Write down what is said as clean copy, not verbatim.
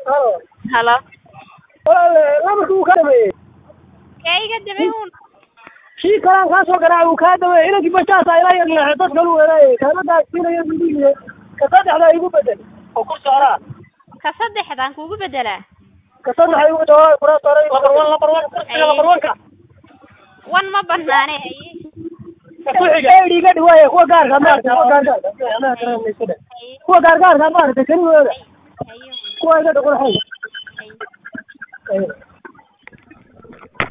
هلا laba ku ka dhameeyay kayga dabeeyun shii kalaan ka soo garaa uu ka dhameeyay inagii bashaasa ilaa yar dad kale weeray kaanada siinaya midii ka saddexda igu bedel oo ku saaraa ka saddexdan kuugu bedelaa ka saddexda igu bedel kura saaray number 1 ka wan ma banaanay ku xiga iga dhiwaaya kuwa gaarka kuwa gaarka maartay kan weeray kuwa iga dhaqo